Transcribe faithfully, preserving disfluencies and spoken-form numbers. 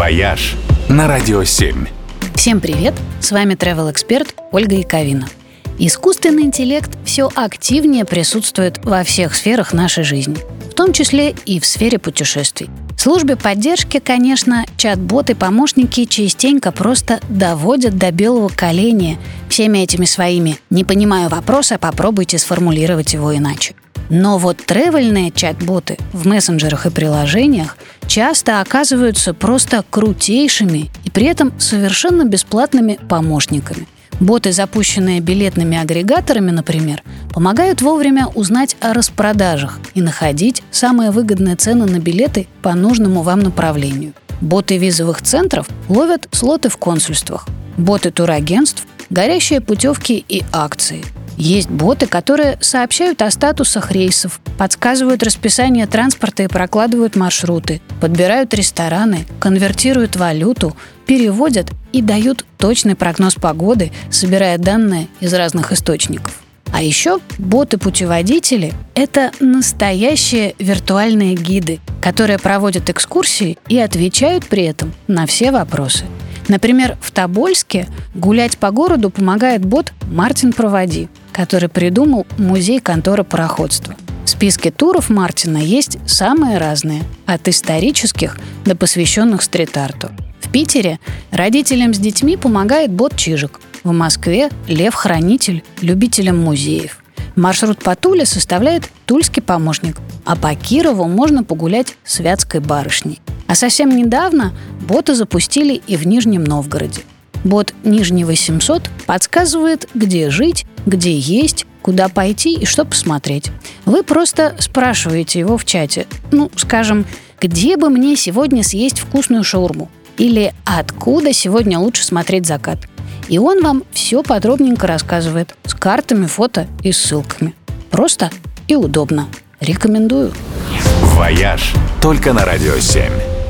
«Вояж» на Радио семь. Всем привет! С вами travel-эксперт Ольга Яковина. Искусственный интеллект все активнее присутствует во всех сферах нашей жизни, в том числе и в сфере путешествий. В службе поддержки, конечно, чат-боты-помощники частенько просто доводят до белого коленя всеми этими своими «не понимаю вопроса, попробуйте сформулировать его иначе». Но вот тревельные чат-боты в мессенджерах и приложениях часто оказываются просто крутейшими и при этом совершенно бесплатными помощниками. Боты, запущенные билетными агрегаторами, например, помогают вовремя узнать о распродажах и находить самые выгодные цены на билеты по нужному вам направлению. Боты визовых центров ловят слоты в консульствах. Боты турагентств – горящие путевки и акции. Есть боты, которые сообщают о статусах рейсов, подсказывают расписание транспорта и прокладывают маршруты, подбирают рестораны, конвертируют валюту, переводят и дают точный прогноз погоды, собирая данные из разных источников. А еще боты-путеводители – это настоящие виртуальные гиды, которые проводят экскурсии и отвечают при этом на все вопросы. Например, в Тобольске гулять по городу помогает бот «Мартин, проводи», который придумал музей конторы пароходства. В списке туров Мартина есть самые разные, от исторических до посвященных стрит-арту. В Питере родителям с детьми помогает бот «Чижик». В Москве – Лев-хранитель любителям музеев. Маршрут по Туле составляет тульский помощник, а по Кирову можно погулять с Вятской барышней. А совсем недавно боты запустили и в Нижнем Новгороде. Бот «Нижний восемьсот» подсказывает, где жить, где есть, куда пойти и что посмотреть. Вы просто спрашиваете его в чате, ну, скажем, где бы мне сегодня съесть вкусную шаурму? Или откуда сегодня лучше смотреть закат? И он вам все подробненько рассказывает с картами, фото и ссылками. Просто и удобно. Рекомендую. «Вояж» только на Радио семь.